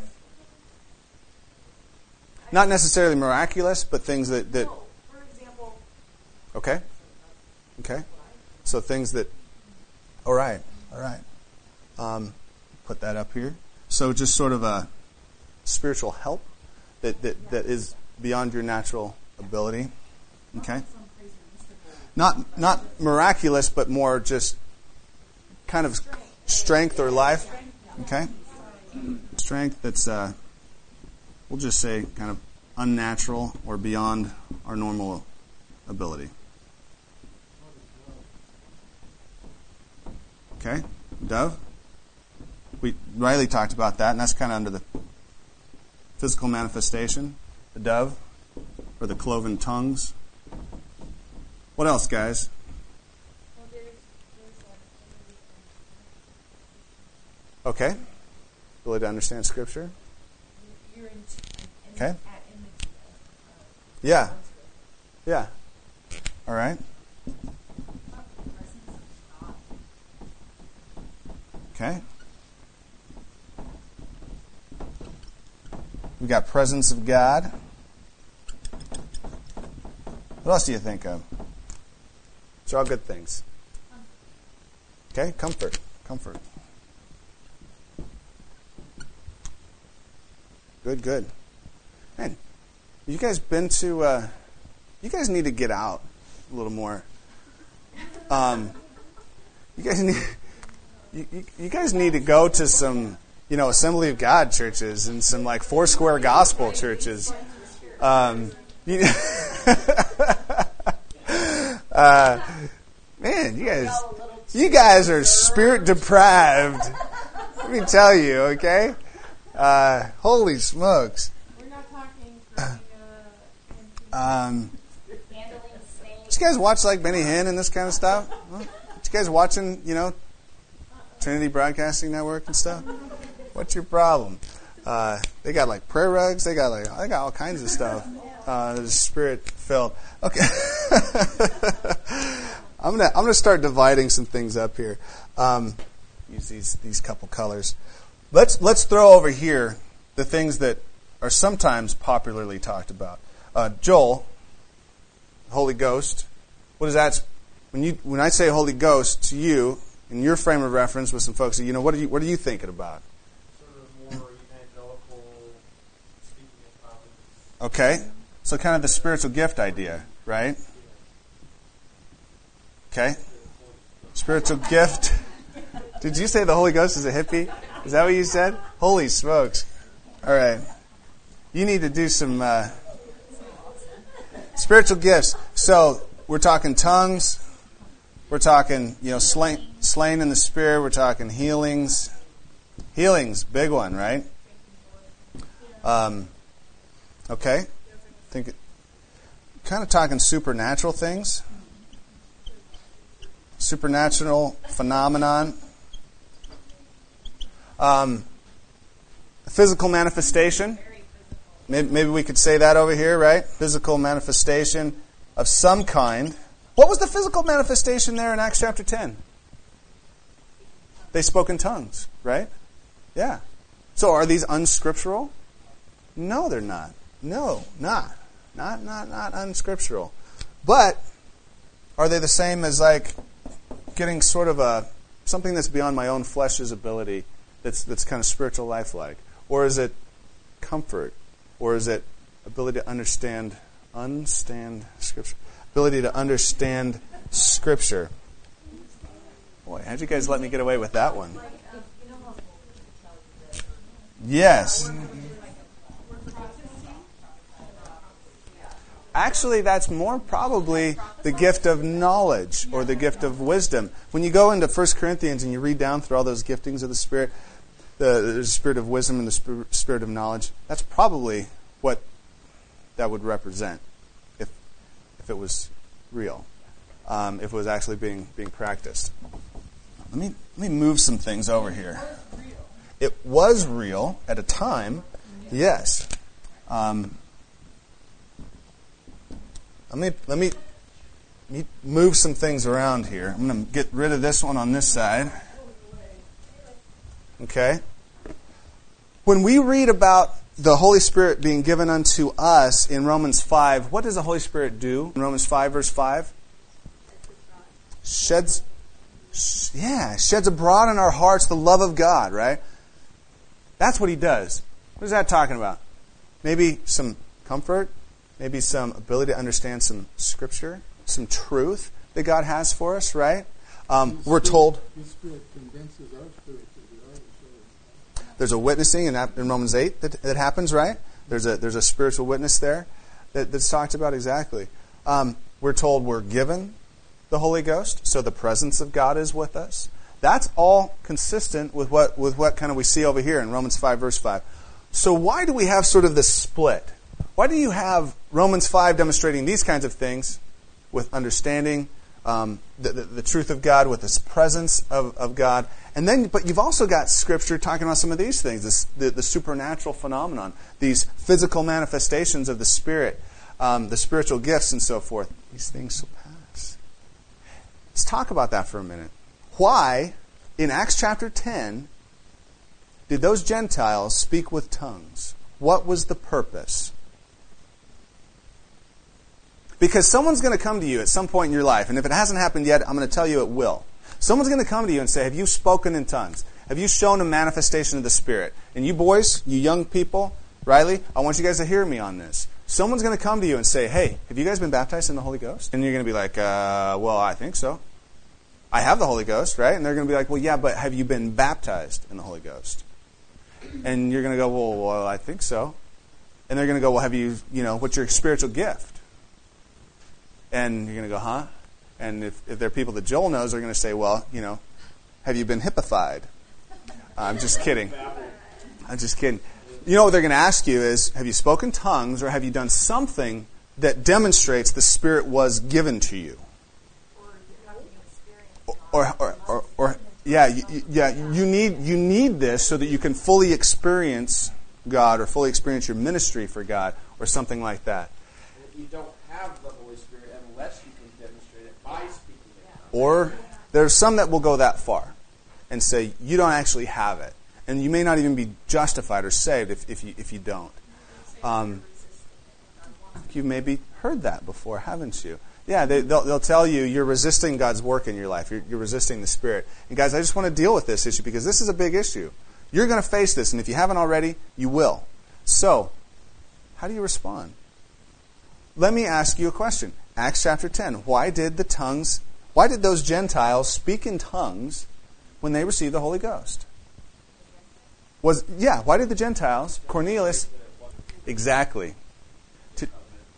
Not necessarily miraculous, but things that... that for example... Okay. Okay. So things that... All right. All right. Um, put that up here. So just sort of a spiritual help that, that, that is beyond your natural ability. Okay. Not not miraculous, but more just kind of strength or life. Okay? Strength that's, uh, we'll just say, kind of unnatural or beyond our normal ability. Okay? Dove? We Riley talked about that, and that's kind of under the physical manifestation. The dove, or the cloven tongues. What else, guys? Okay. Ability to understand Scripture. Okay. Yeah. Yeah. All right. Okay. We got presence of God. What else do you think of? These are all good things. Okay, comfort. Comfort. Good, good. Man, you guys been to, uh, you guys need to get out a little more. Um, you guys need, you, you, you guys need to go to some, you know, Assembly of God churches and some like Foursquare Gospel churches. Um, you, uh, man, you guys, you guys are spirit deprived. Let me tell you, okay? Uh, holy smokes. We're not talking from, uh, um, did you guys watch like Benny Hinn and this kind of stuff? Huh? Did you guys watching, you know, Trinity Broadcasting Network and stuff? What's your problem? Uh, they got like prayer rugs. They got like they got all kinds of stuff. Uh, the spirit filled. Okay. I'm gonna I'm gonna start dividing some things up here. Um, use these these couple colors. Let's let's throw over here the things that are sometimes popularly talked about. Uh, Joel, Holy Ghost. What is that? When you when I say Holy Ghost to you, in your frame of reference with some folks, you know, what are you what are you thinking about? Sort of more evangelical speaking in tongues. Okay, so kind of the spiritual gift idea, right? Okay, spiritual gift. Did you say the Holy Ghost is a hippie? Is that what you said? Holy smokes! All right, you need to do some uh, spiritual gifts. So we're talking tongues. We're talking, you know, slain, slain in the Spirit. We're talking healings. Healings, big one, right? Um, okay. Think, kind of talking supernatural things. Supernatural phenomenon. Um, physical manifestation. Maybe, maybe we could say that over here, right? Physical manifestation of some kind. What was the physical manifestation there in Acts chapter ten? They spoke in tongues, right? Yeah. So are these unscriptural? No, they're not. No, not. Not, not, not unscriptural. But are they the same as like getting sort of a something that's beyond my own flesh's ability, that's that's kind of spiritual life-like? Or is it comfort? Or is it ability to understand, understand Scripture? Ability to understand Scripture. Boy, how'd you guys let me get away with that one? Yes. Actually, that's more probably the gift of knowledge or the gift of wisdom. When you go into First Corinthians and you read down through all those giftings of the Spirit, the, the spirit of wisdom and the spirit of knowledge, that's probably what that would represent if if it was real, um, if it was actually being being practiced. Let me let me move some things over here. It was real at a time, yes. Um, let me let me let me move some things around here. I'm going to get rid of this one on this side. Okay. When we read about the Holy Spirit being given unto us in Romans five, what does the Holy Spirit do in Romans five, verse five? Sheds, yeah, sheds abroad in our hearts the love of God, right? That's what He does. What is that talking about? Maybe some comfort, maybe some ability to understand some Scripture, some truth that God has for us, right? Um, we're told His Spirit condenses our spirit to the other. there's a witnessing in, in Romans eight that, that happens, right? There's a there's a spiritual witness there that, that's talked about exactly. Um, we're told we're given the Holy Ghost, so the presence of God is with us. That's all consistent with what with what kind of we see over here in Romans five, verse five. So why do we have sort of this split? Why do you have Romans five demonstrating these kinds of things with understanding um, the, the, the truth of God, with this presence of, of God, and then but you've also got Scripture talking about some of these things, this, the, the supernatural phenomenon, these physical manifestations of the Spirit, um, the spiritual gifts, and so forth. These things shall pass. Let's talk about that for a minute. Why, in Acts chapter ten, did those Gentiles speak with tongues? What was the purpose? Because someone's going to come to you at some point in your life, and if it hasn't happened yet, I'm going to tell you it will. Someone's going to come to you and say, have you spoken in tongues? Have you shown a manifestation of the Spirit? And you boys, you young people, Riley, I want you guys to hear me on this. Someone's going to come to you and say, hey, have you guys been baptized in the Holy Ghost? And you're going to be like, uh, well, I think so. I have the Holy Ghost, right? And they're going to be like, well, yeah, but have you been baptized in the Holy Ghost? And you're going to go, well, well, I think so. And they're going to go, well, have you, you know, what's your spiritual gift? And you're going to go, huh? And if, if there are people that Joel knows, they're going to say, well, you know, have you been hippified? I'm just kidding. I'm just kidding. You know what they're going to ask you is, have you spoken tongues or have you done something that demonstrates the Spirit was given to you? Or, or, or, or yeah, you, yeah, you need you need this so that you can fully experience God or fully experience your ministry for God or something like that. And if you don't have the Holy Spirit unless you can demonstrate it by speaking in tongues, Or there's some that will go that far and say, you don't actually have it. And you may not even be justified or saved if, if, you, if you don't. Um, you've maybe heard that before, haven't you? Yeah, they, they'll, they'll tell you you're resisting God's work in your life. You're, you're resisting the Spirit. And guys, I just want to deal with this issue because this is a big issue. You're going to face this, and if you haven't already, you will. So, how do you respond? Let me ask you a question. Acts chapter ten. Why did the tongues, why did those Gentiles speak in tongues when they received the Holy Ghost? Was yeah, why did the Gentiles, Cornelius, exactly. To,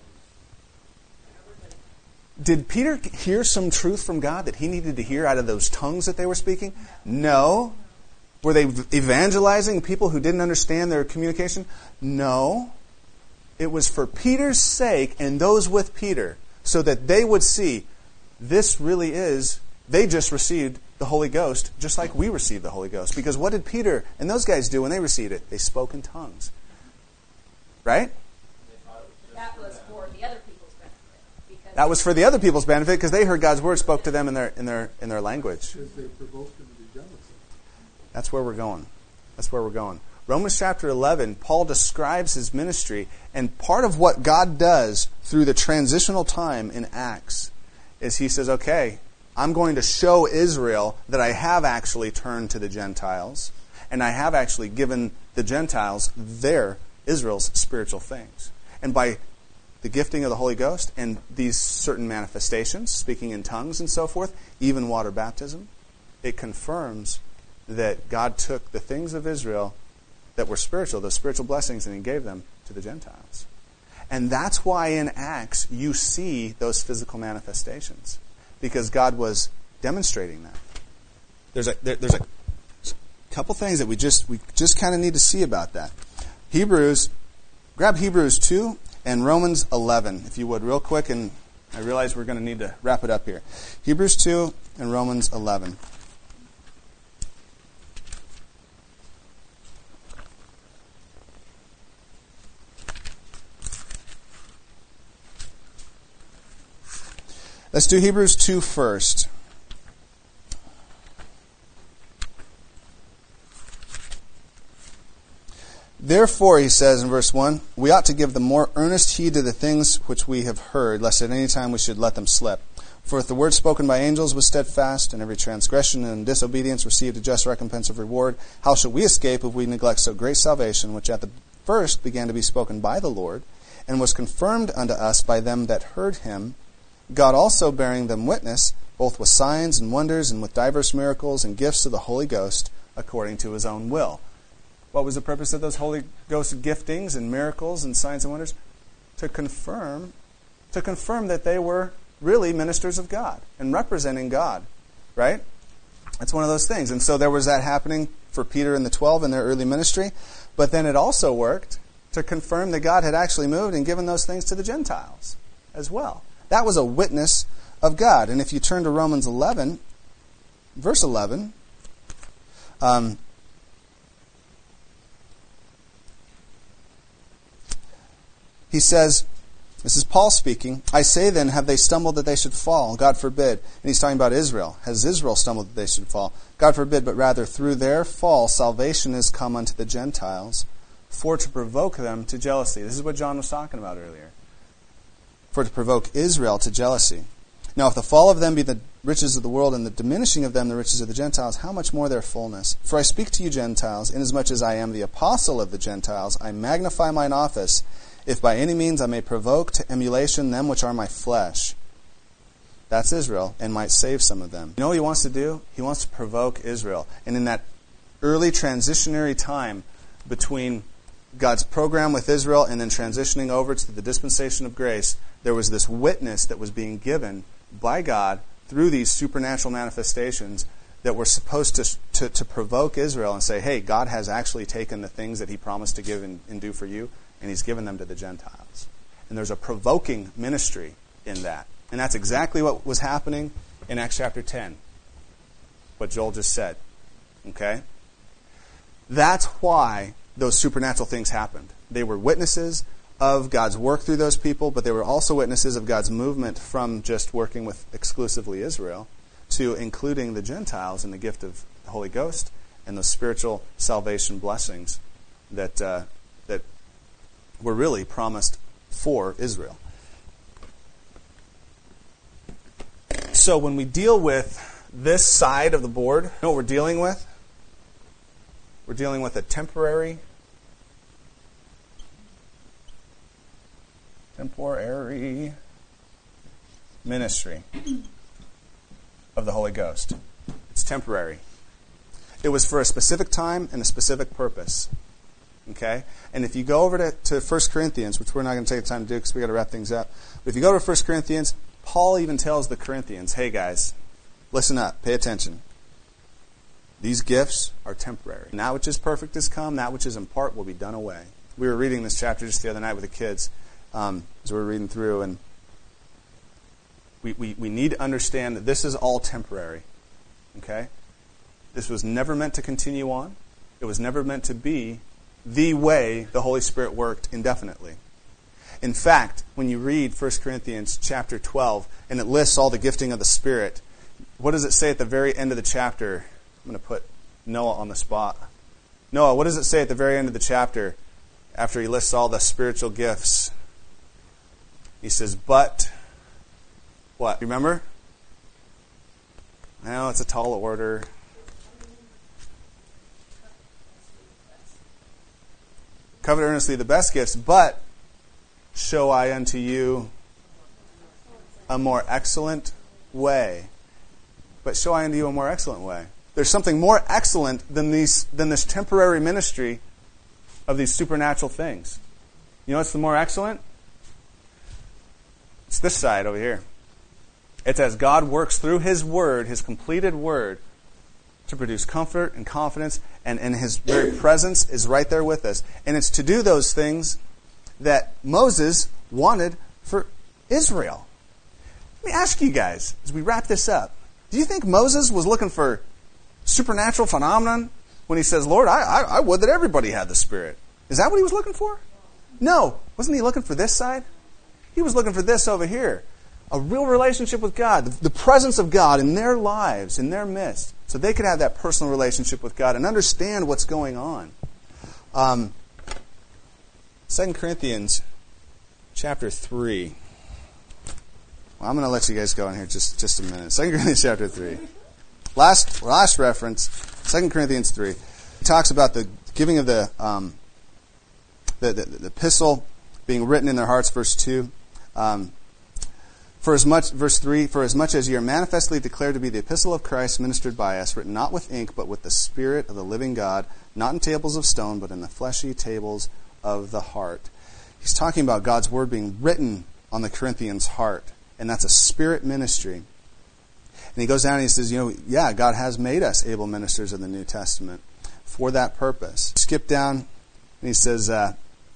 did Peter hear some truth from God that he needed to hear out of those tongues that they were speaking? No. Were they evangelizing people who didn't understand their communication? No. It was for Peter's sake and those with Peter, so that they would see this really is, they just received the Holy Ghost just like we received the Holy Ghost. Because what did Peter and those guys do when they received it? They spoke in tongues. Right? That was for the other people's benefit. Because That was for the other people's benefit because they heard God's word spoke to them in their in their in their language. Because they provoked them to be jealous. That's where we're going. That's where we're going. Romans chapter eleven, Paul describes his ministry, and part of what God does through the transitional time in Acts is he says, okay, I'm going to show Israel that I have actually turned to the Gentiles, and I have actually given the Gentiles their, Israel's, spiritual things. And by the gifting of the Holy Ghost and these certain manifestations, speaking in tongues and so forth, even water baptism, it confirms that God took the things of Israel that were spiritual, those spiritual blessings, and he gave them to the Gentiles. And that's why in Acts you see those physical manifestations, because God was demonstrating that. There's a there, there's a couple things that we just we just kind of need to see about that. Hebrews, grab Hebrews two and Romans eleven, if you would, real quick, and I realize we're going to need to wrap it up here. Hebrews two and Romans eleven. Let's do Hebrews two first. Therefore, he says in verse one, we ought to give the more earnest heed to the things which we have heard, lest at any time we should let them slip. For if the word spoken by angels was steadfast, and every transgression and disobedience received a just recompense of reward, how shall we escape if we neglect so great salvation, which at the first began to be spoken by the Lord, and was confirmed unto us by them that heard him, God also bearing them witness, both with signs and wonders, and with diverse miracles and gifts of the Holy Ghost, according to his own will. What was the purpose of those Holy Ghost giftings and miracles and signs and wonders? To confirm, to confirm that they were really ministers of God and representing God, right? That's one of those things. And so there was that happening for Peter and the twelve in their early ministry, but then it also worked to confirm that God had actually moved and given those things to the Gentiles as well. That was a witness of God. And if you turn to Romans eleven, verse eleven, um, he says, this is Paul speaking, I say then, have they stumbled that they should fall? God forbid. And he's talking about Israel. Has Israel stumbled that they should fall? God forbid, but rather through their fall salvation is come unto the Gentiles, for to provoke them to jealousy. This is what John was talking about earlier. For to provoke Israel to jealousy. Now if the fall of them be the riches of the world, and the diminishing of them the riches of the Gentiles, how much more their fullness? For I speak to you Gentiles, inasmuch as I am the apostle of the Gentiles, I magnify mine office, if by any means I may provoke to emulation them which are my flesh. That's Israel, and might save some of them. You know what he wants to do? He wants to provoke Israel. And in that early transitionary time between God's program with Israel and then transitioning over to the dispensation of grace, there was this witness that was being given by God through these supernatural manifestations that were supposed to, to, to provoke Israel and say, hey, God has actually taken the things that he promised to give and, and do for you, and he's given them to the Gentiles. And there's a provoking ministry in that. And that's exactly what was happening in Acts chapter ten. What Joel just said. Okay? That's why those supernatural things happened. They were witnesses of God's work through those people, but they were also witnesses of God's movement from just working with exclusively Israel to including the Gentiles in the gift of the Holy Ghost and those spiritual salvation blessings that uh, that were really promised for Israel. So when we deal with this side of the board, you know what we're dealing with? We're dealing with a temporary, temporary ministry of the Holy Ghost. It's temporary. It was for a specific time and a specific purpose. Okay? And if you go over to, to First Corinthians, which we're not going to take the time to do because we've got to wrap things up, but if you go to First Corinthians, Paul even tells the Corinthians, hey guys, listen up, pay attention. These gifts are temporary. That which is perfect is come, that which is in part will be done away. We were reading this chapter just the other night with the kids um, as we were reading through, and we, we, we need to understand that this is all temporary. Okay? This was never meant to continue on. It was never meant to be the way the Holy Spirit worked indefinitely. In fact, when you read First Corinthians chapter twelve, and it lists all the gifting of the Spirit, what does it say at the very end of the chapter? I'm going to put Noah on the spot. Noah, what does it say at the very end of the chapter after he lists all the spiritual gifts? He says, but, what? Remember? I know it's a tall order. Covet earnestly the best gifts, but show I unto you a more excellent way. But show I unto you a more excellent way. There's something more excellent than these than this temporary ministry of these supernatural things. You know what's the more excellent? It's this side over here. It's as God works through His Word, His completed Word, to produce comfort and confidence, and, and His very presence is right there with us. And it's to do those things that Moses wanted for Israel. Let me ask you guys, as we wrap this up, do you think Moses was looking for supernatural phenomenon when he says, Lord, I, I, I would that everybody had the Spirit? Is that what he was looking for? No. Wasn't he looking for this side? He was looking for this over here. A real relationship with God. The, the presence of God in their lives, in their midst. So they could have that personal relationship with God and understand what's going on. Um, Second Corinthians chapter three. Well, I'm going to let you guys go in here just, just a minute. Second Corinthians chapter three. Last last reference, Second Corinthians three. It talks about the giving of the, um, the, the, the epistle being written in their hearts, verse two. Um, For as much, verse three, for as much as ye are manifestly declared to be the epistle of Christ ministered by us, written not with ink, but with the Spirit of the living God, not in tables of stone, but in the fleshy tables of the heart. He's talking about God's word being written on the Corinthians' heart, and that's a spirit ministry. And he goes down and he says, you know, yeah, God has made us able ministers of the New Testament for that purpose. Skip down, and he says, uh,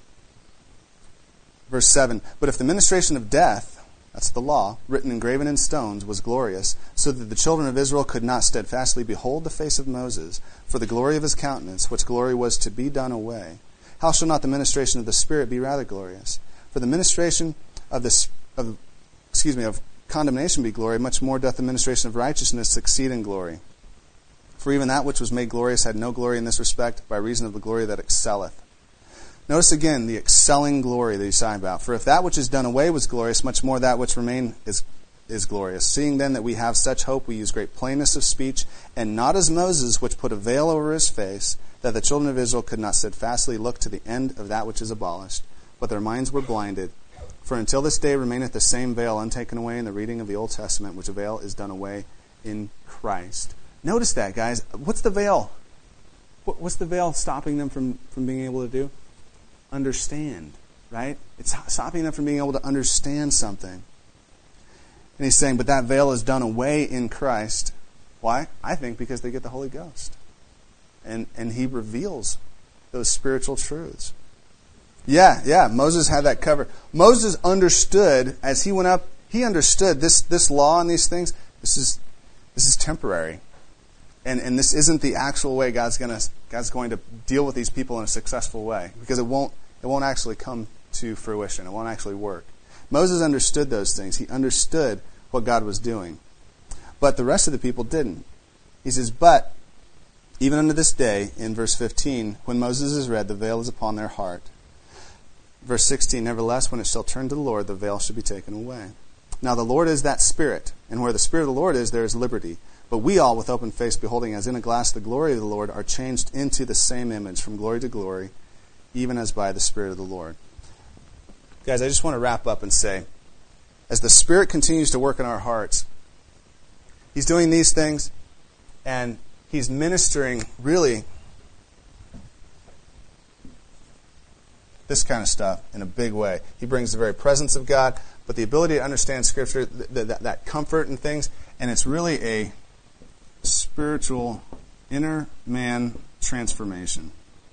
verse seven, but if the ministration of death, that's the law, written and graven in stones, was glorious, so that the children of Israel could not steadfastly behold the face of Moses, for the glory of his countenance, which glory was to be done away. How shall not the ministration of the Spirit be rather glorious? For the ministration of the of, excuse me of condemnation be glory, much more doth the ministration of righteousness succeed in glory. For even that which was made glorious had no glory in this respect, by reason of the glory that excelleth. Notice again the excelling glory that he's talking about. For if that which is done away was glorious, much more that which remained is, is glorious. Seeing then that we have such hope, we use great plainness of speech, and not as Moses, which put a veil over his face, that the children of Israel could not steadfastly look to the end of that which is abolished, but their minds were blinded. For until this day remaineth the same veil untaken away in the reading of the Old Testament, which veil is done away in Christ. Notice that, guys. What's the veil? What's the veil stopping them from, from being able to do? Understand, right? It's stopping them from being able to understand something. And he's saying, but that veil is done away in Christ. Why? I think because they get the Holy Ghost. And and he reveals those spiritual truths. Yeah, yeah, Moses had that covered. Moses understood, as he went up, he understood this, this law and these things, this is this is temporary. And and this isn't the actual way God's gonna God's going to deal with these people in a successful way. Because it won't It won't actually come to fruition. It won't actually work. Moses understood those things. He understood what God was doing. but the rest of the people didn't. He says, but even unto this day, in verse fifteen, when Moses is read, the veil is upon their heart. Verse sixteen, nevertheless, when it shall turn to the Lord, the veil shall be taken away. Now the Lord is that Spirit, and where the Spirit of the Lord is, there is liberty. But we all, with open face, beholding as in a glass the glory of the Lord, are changed into the same image, from glory to glory, even as by the Spirit of the Lord. Guys, I just want to wrap up and say, as the Spirit continues to work in our hearts, He's doing these things, and He's ministering, really, this kind of stuff in a big way. He brings the very presence of God, but the ability to understand Scripture, th- th- that, that comfort and things, and it's really a spiritual inner man transformation.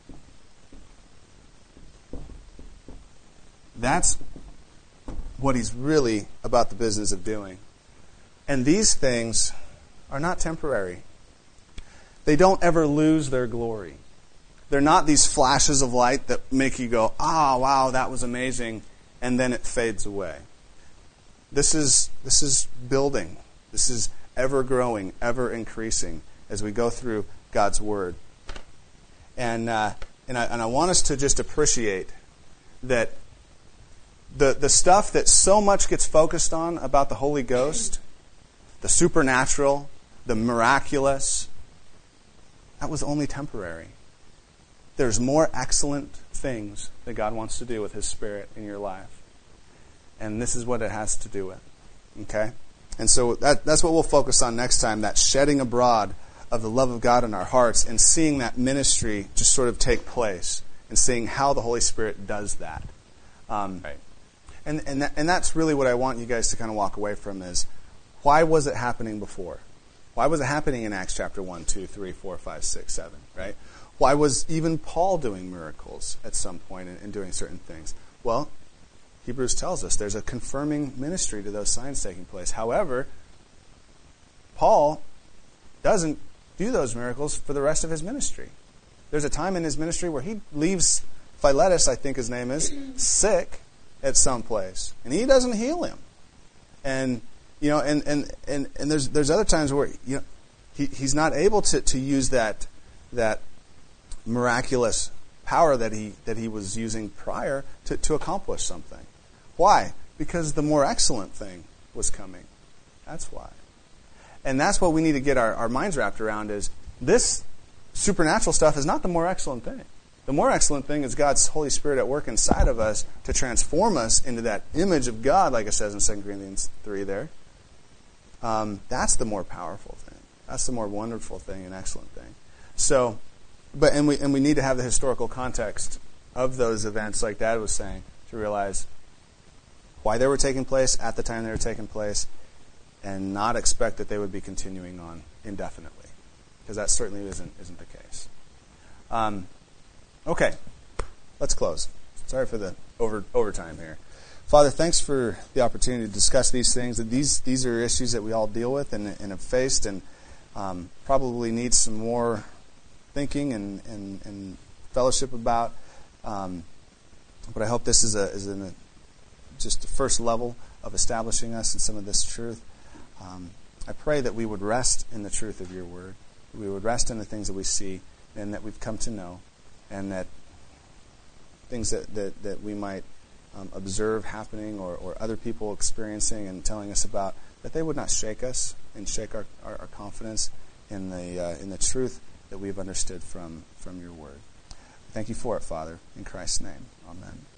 That's what he's really about the business of doing. And these things are not temporary. They don't ever lose their glory. They're not these flashes of light that make you go, ah, oh, wow, that was amazing, and then it fades away. This is this is building. This is ever growing, ever increasing as we go through God's Word. And uh, and I and I want us to just appreciate that the the stuff that so much gets focused on about the Holy Ghost, the supernatural, the miraculous, that was only temporary. There's more excellent things that God wants to do with His Spirit in your life. And this is what it has to do with. Okay? And so that, that's what we'll focus on next time, that shedding abroad of the love of God in our hearts and seeing that ministry just sort of take place and seeing how the Holy Spirit does that. Um, right. And, and, that, and that's really what I want you guys to kind of walk away from is, why was it happening before? Why was it happening in Acts chapter one, two, three, four, five, six, seven, right? Why was even Paul doing miracles at some point and, and doing certain things? Well, Hebrews tells us there's a confirming ministry to those signs taking place. However, Paul doesn't do those miracles for the rest of his ministry. There's a time in his ministry where he leaves Philetus, I think his name is, sick at some place, and he doesn't heal him. And you know, and and, and, and there's there's other times where you know he, he's not able to, to use that that miraculous power that he that he was using prior to, to accomplish something. Why? Because the more excellent thing was coming. That's why. And that's what we need to get our, our minds wrapped around is this supernatural stuff is not the more excellent thing. The more excellent thing is God's Holy Spirit at work inside of us to transform us into that image of God, like it says in Second Corinthians three there. Um, that's the more powerful thing. That's the more wonderful thing and excellent thing. So, but and we and we need to have the historical context of those events, like Dad was saying, to realize why they were taking place at the time they were taking place, and not expect that they would be continuing on indefinitely, because that certainly isn't isn't the case. Um, okay, let's close. Sorry for the over overtime here. Father, thanks for the opportunity to discuss these things. These these are issues that we all deal with and, and have faced, and um, probably need some more thinking and, and, and fellowship about. Um, but I hope this is a is in a, just the first level of establishing us in some of this truth. Um, I pray that we would rest in the truth of your word. We would rest in the things that we see and that we've come to know, and that things that, that, that we might um, observe happening or, or other people experiencing and telling us about, that they would not shake us and shake our, our, our confidence in the uh, in the truth that we've understood from, from your word. Thank you for it, Father. In Christ's name, amen.